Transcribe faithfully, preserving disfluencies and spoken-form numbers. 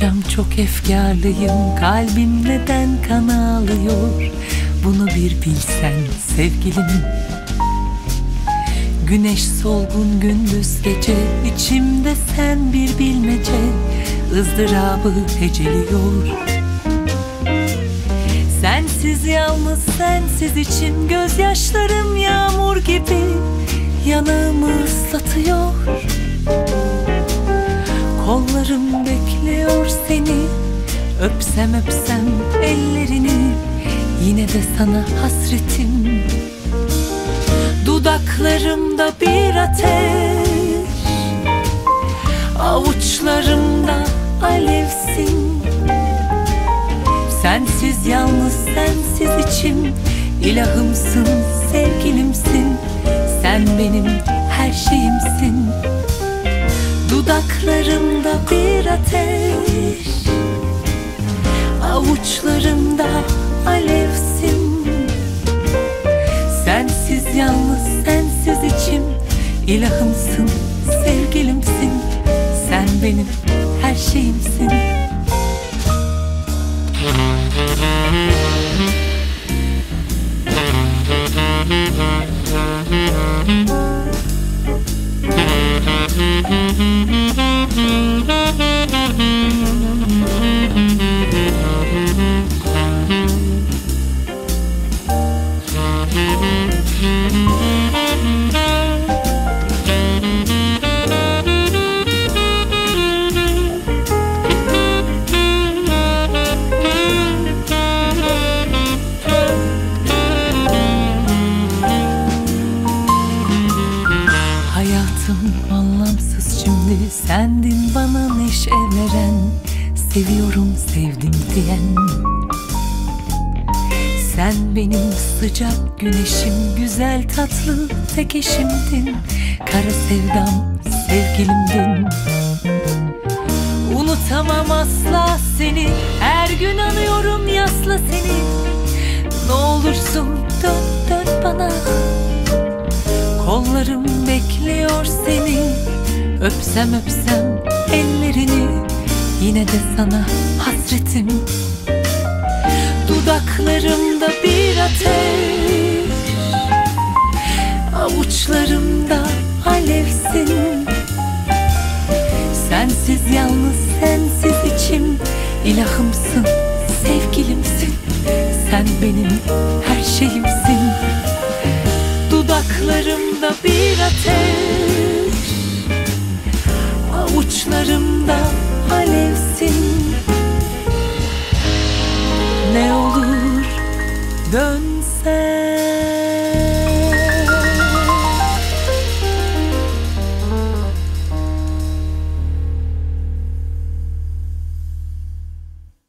akşam çok efkarlıyım, kalbim neden kan ağlıyor? Bunu bir bilsen sevgilim. Güneş solgun gündüz gece, içimde sen bir bilmece, ızdırabı heceliyor. Sensiz yalnız sensiz içim, gözyaşlarım yağmur gibi yanağımı ıslatıyor. Kollarım bekliyor seni, öpsem öpsem ellerini, yine de sana hasretim. Dudaklarımda bir ateş, avuçlarımda alevsin. Sensiz yalnız sensiz içim, ilahımsın, sevgilimsin. Sen benim her şeyimsin. Dudaklarımda bir ateş, avuçlarımda alevsin. Sensiz yalnız sensiz içim, ilahımsın, sevgilimsin. Sen benim her şeyimsin. Hayatım anlamsız şimdi, sendin bana neşe veren, seviyorum sevdim diyen. Sen benim sıcak güneşim, güzel tatlı tek eşimdin. Kara sevdam sevgilimdin. Unutamam asla seni, her gün anıyorum yasla seni. Ne olursun dön dön bana, kollarım bekliyor seni. Öpsem öpsem ellerini, yine de sana hasretim. Dudaklarımda bir ateş, avuçlarımda alevsin. Sensiz yalnız sensiz içim, ilahımsın, sevgilimsin. Sen benim her şeyimsin. Dudaklarımda bir ateş, avuçlarımda alevsin. Ne olur dön